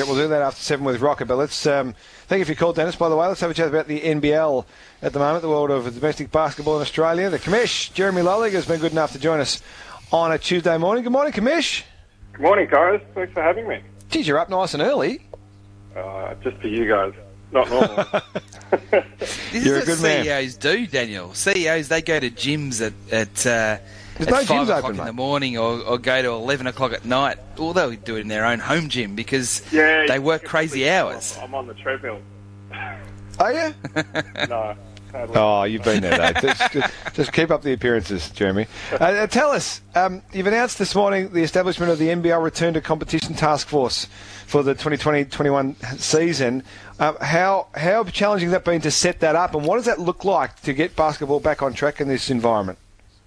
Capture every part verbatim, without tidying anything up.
we'll do that after seven with Rocker. But let's um, thank you for your call, Dennis. By the way, let's have a chat about the N B L at the moment, the world of domestic basketball in Australia. The Commish, Jeremy Lollig, has been good enough to join us on a Tuesday morning. Good morning, Commish. Good morning, guys. Thanks for having me. Geez, you're up nice and early. Uh, just for you guys. Not normal. This You're is a good what man. C E Os do, Daniel. C E Os, they go to gyms at, at, uh, There's at no five gyms o'clock open, in mate. the morning or, or go to eleven o'clock at night. Or they'll do it in their own home gym because Yeah, they you work can crazy see hours. I'm, I'm on the treadmill. Are you? No. sadly. Oh, you've been there, though. just, just, just keep up the appearances, Jeremy. Uh, uh, tell us, um, you've announced this morning the establishment of the N B L Return to Competition Task Force for the twenty twenty twenty-one season. Uh, how how challenging has that been to set that up, and what does that look like to get basketball back on track in this environment?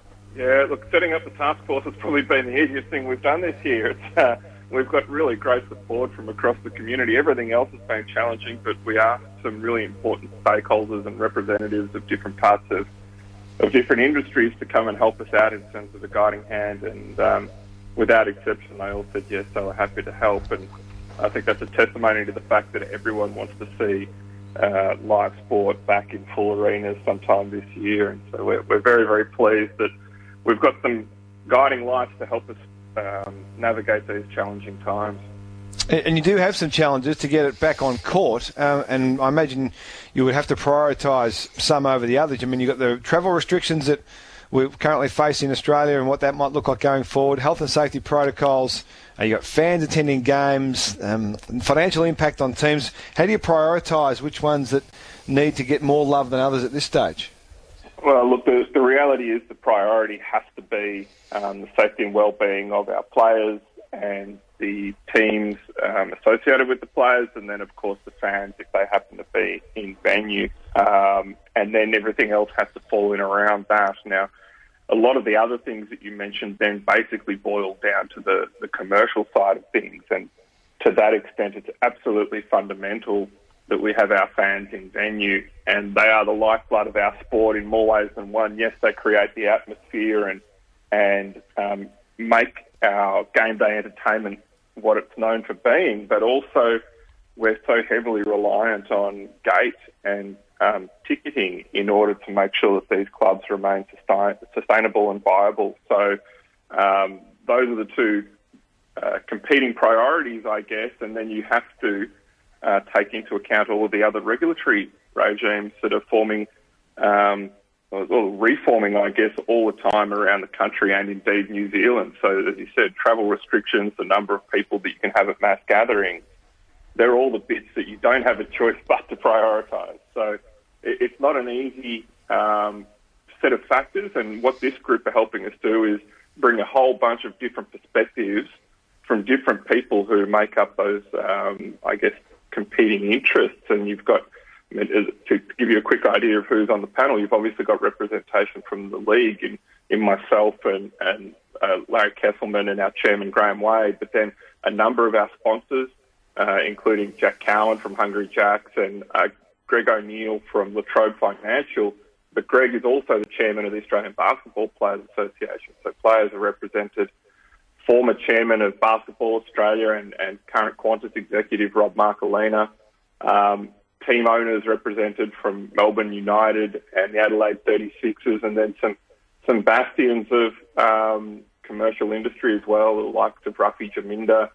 Yeah, look, setting up the task force has probably been the easiest thing we've done this year. It's, uh, we've got really great support from across the community. Everything else has been challenging, but we asked some really important stakeholders and representatives of different parts of, of different industries to come and help us out in terms of a guiding hand. And um, without exception, they all said yes, they were happy to help. And I think that's a testimony to the fact that everyone wants to see uh, live sport back in full arenas sometime this year. And so we're, we're very, very pleased that we've got some guiding lights to help us um, navigate these challenging times. And, and you do have some challenges to get it back on court, um, and I imagine you would have to prioritise some over the others. I mean, you've got the travel restrictions that we're currently facing in Australia and what that might look like going forward, health and safety protocols, uh, you've got fans attending games, um, financial impact on teams. How do you prioritise which ones that need to get more love than others at this stage? Well, look, the, the reality is the priority has to be um, the safety and well-being of our players and the teams um, associated with the players, and then, of course, the fans if they happen to be in venue. Um, and then everything else has to fall in around that. Now, a lot of the other things that you mentioned then basically boil down to the, the commercial side of things. And to that extent, it's absolutely fundamental that we have our fans in venue, and they are the lifeblood of our sport in more ways than one. Yes, they create the atmosphere and and um, make our game day entertainment what it's known for being, but also we're so heavily reliant on gate and um, ticketing in order to make sure that these clubs remain sustain- sustainable and viable. So um, those are the two uh, competing priorities, I guess, and then you have to Uh, take into account all of the other regulatory regimes that are forming, um, or reforming, I guess, all the time around the country and indeed New Zealand. So, as you said, travel restrictions, the number of people that you can have at mass gatherings, they're all the bits that you don't have a choice but to prioritise. So it, it's not an easy um, set of factors, and what this group are helping us do is bring a whole bunch of different perspectives from different people who make up those, um, I guess, competing interests. And you've got, I mean, to give you a quick idea of who's on the panel, you've obviously got representation from the league in, in myself and, and uh, Larry Kesselman and our chairman Graham Wade, but then a number of our sponsors, uh, including Jack Cowan from Hungry Jacks and uh, Greg O'Neill from Latrobe Financial. But Greg is also the chairman of the Australian Basketball Players Association. So players are represented. Former chairman of Basketball Australia and, and current Qantas executive Rob Marcolina, um, team owners represented from Melbourne United and the Adelaide thirty-sixers, and then some some bastions of um, commercial industry as well, the likes of Rafi Jaminda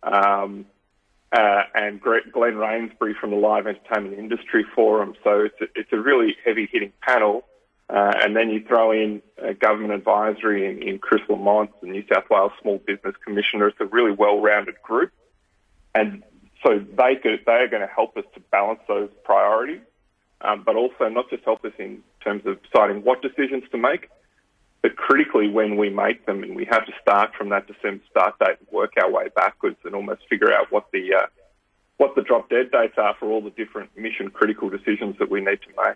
um, uh, and Glenn Rainsbury from the Live Entertainment Industry Forum. So it's a, it's a really heavy-hitting panel. Uh, and then you throw in uh, government advisory in, in Chris Lamont, the New South Wales Small Business Commissioner. It's a really well-rounded group. And so they could, they are going to help us to balance those priorities, um, but also not just help us in terms of deciding what decisions to make, but critically when we make them. And we have to start from that December start date and work our way backwards and almost figure out what the, uh, what the drop-dead dates are for all the different mission-critical decisions that we need to make.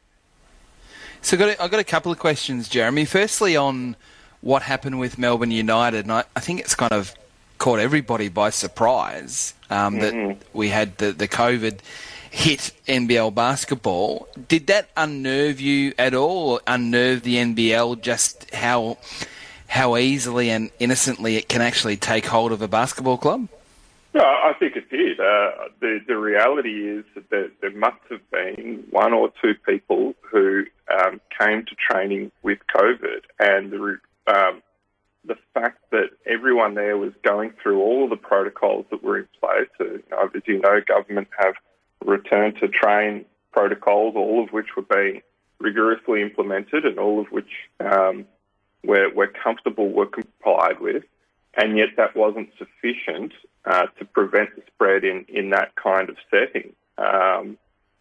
So I've got, a, I've got a couple of questions, Jeremy. Firstly, on what happened with Melbourne United, and I, I think it's kind of caught everybody by surprise um, mm-hmm. that we had the, the COVID hit N B L basketball. Did that unnerve you at all, or unnerve the N B L just how how easily and innocently it can actually take hold of a basketball club? No, I think it disappeared. Uh, the, the reality is that there, there must have been one or two people who um, came to training with COVID, and the um, the fact that everyone there was going through all of the protocols that were in place. So, you know, as you know, government have returned to train protocols, all of which were being rigorously implemented and all of which um, we're, we're comfortable were complied with, and yet that wasn't sufficient uh, to prevent the spread in, in that kind of setting. Um,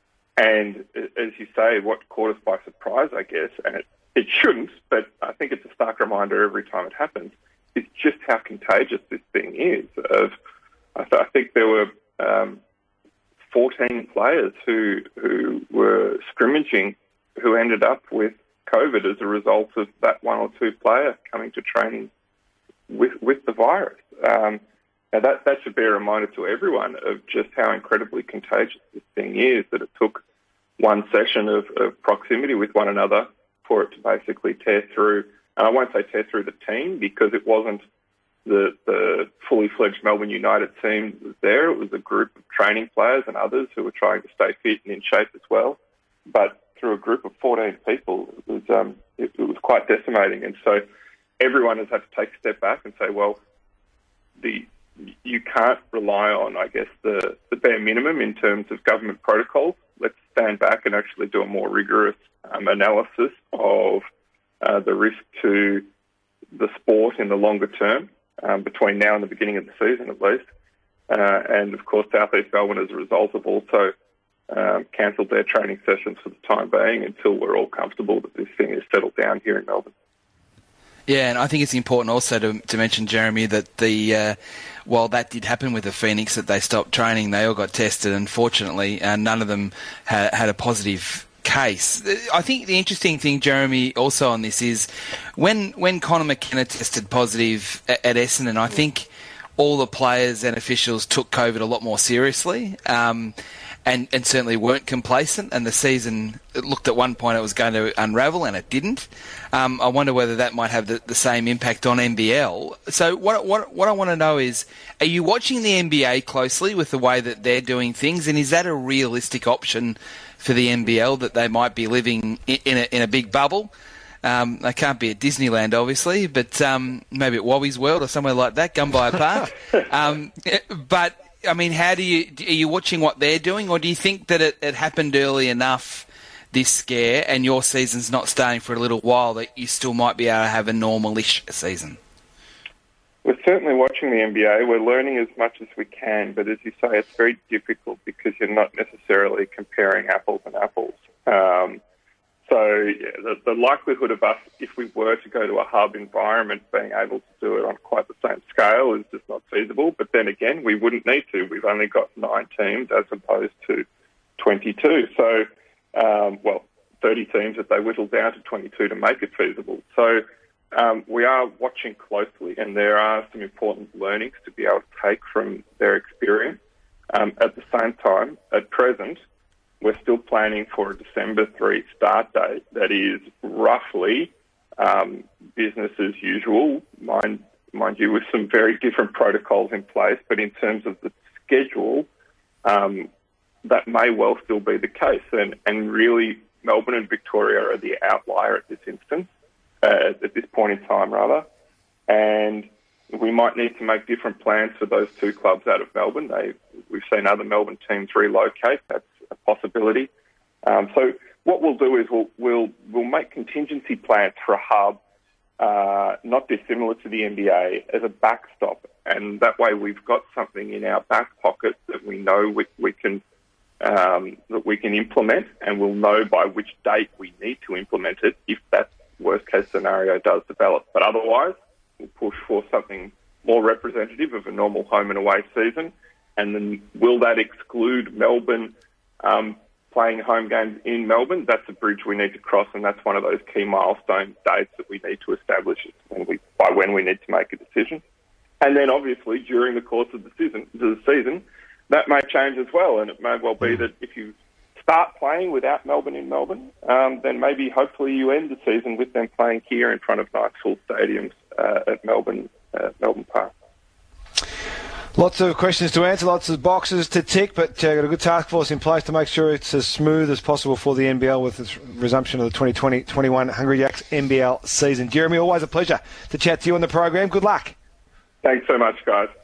and as you say, what caught us by surprise, I guess, and it, it shouldn't, but I think it's a stark reminder every time it happens, is just how contagious this thing is. Of, I, th- I think there were um, fourteen players who who were scrimmaging who ended up with COVID as a result of that one or two player coming to training with with the virus. Um, now that, that should be a reminder to everyone of just how incredibly contagious this thing is, that it took one session of, of proximity with one another for it to basically tear through, and I won't say tear through the team because it wasn't the, the fully fledged Melbourne United team that was there. It was a group of training players and others who were trying to stay fit and in shape as well. But through a group of fourteen people, it was um, it, it was quite decimating. And so everyone has had to take a step back and say, well, the you can't rely on, I guess, the, the bare minimum in terms of government protocols. Let's stand back and actually do a more rigorous um, analysis of uh, the risk to the sport in the longer term, um, between now and the beginning of the season at least. Uh, and, of course, South East Melbourne, as a result, have also um, cancelled their training sessions for the time being until we're all comfortable that this thing is settled down here in Melbourne. Yeah, and I think it's important also to, to mention, Jeremy, that the uh, while that did happen with the Phoenix, that they stopped training, they all got tested, and fortunately, uh, none of them ha- had a positive case. I think the interesting thing, Jeremy, also on this is when when Conor McKenna tested positive at, at Essendon, I think all the players and officials took COVID a lot more seriously. Um, And, and certainly weren't complacent, and the season, it looked at one point it was going to unravel, and it didn't. Um, I wonder whether that might have the, the same impact on N B L. So what, what, what I want to know is, are you watching the N B A closely with the way that they're doing things, and is that a realistic option for the N B L, that they might be living in, in, a, in a big bubble? Um, they can't be at Disneyland, obviously, but um, maybe at Wobby's World or somewhere like that, Gumbaya Park. um, but... I mean, how do you are you watching what they're doing, or do you think that it, it happened early enough, this scare, and your season's not starting for a little while, that you still might be able to have a normal-ish season? We're certainly watching the N B A. We're learning as much as we can, but as you say, it's very difficult because you're not necessarily comparing apples and apples. Um, so yeah, the, the likelihood of us, if we were to go to a hub environment, being able to do it on quite the same scale is just not feasible. But then again, we wouldn't need to. We've only got nine teams as opposed to twenty-two. So, um, well, thirty teams if they whittle down to twenty-two to make it feasible. So um, we are watching closely, and there are some important learnings to be able to take from their experience. Um, at the same time, at present, we're still planning for a December third start date that is roughly um, business as usual, mind, mind you, with some very different protocols in place. But in terms of the schedule, um, that may well still be the case. And, and really, Melbourne and Victoria are the outlier at this instance, uh, at this point in time, rather. And we might need to make different plans for those two clubs out of Melbourne. They, we've seen other Melbourne teams relocate. That's a possibility. Um, so what we'll do is we'll we'll we'll make contingency plans for a hub, uh, not dissimilar to the N B A, as a backstop, and that way we've got something in our back pocket that we know we, we can um, that we can implement, and we'll know by which date we need to implement it if that worst case scenario does develop. But otherwise, we'll push for something more representative of a normal home and away season. And then will that exclude Melbourne um, playing home games in Melbourne? That's a bridge we need to cross, and that's one of those key milestone dates that we need to establish when we, by when we need to make a decision. And then obviously during the course of the season, the season, that may change as well. And it may well be that if you start playing without Melbourne in Melbourne, um, then maybe hopefully you end the season with them playing here in front of nice full stadiums uh, at Melbourne, uh, Melbourne Park. Lots of questions to answer, lots of boxes to tick, but uh, got a good task force in place to make sure it's as smooth as possible for the N B L with the resumption of the twenty twenty twenty-one Hungry Jacks N B L season. Jeremy, always a pleasure to chat to you on the program. Good luck. Thanks so much, guys.